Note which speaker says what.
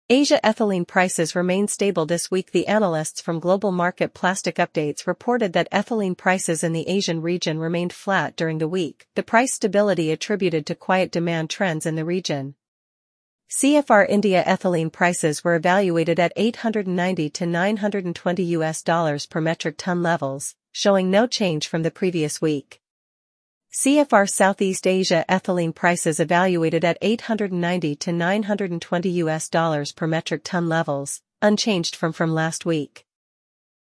Speaker 1: Asia ethylene prices remain stable this week. The analysts from Global Market Plastic Updates reported that ethylene prices in the Asian region remained flat during the week, the price stability attributed to quiet demand trends in the region. CFR India ethylene prices were evaluated at $890 to $920 per metric ton levels, showing no change from the previous week. CFR Southeast Asia ethylene prices evaluated at $890 to $920 per metric ton levels, unchanged from last week.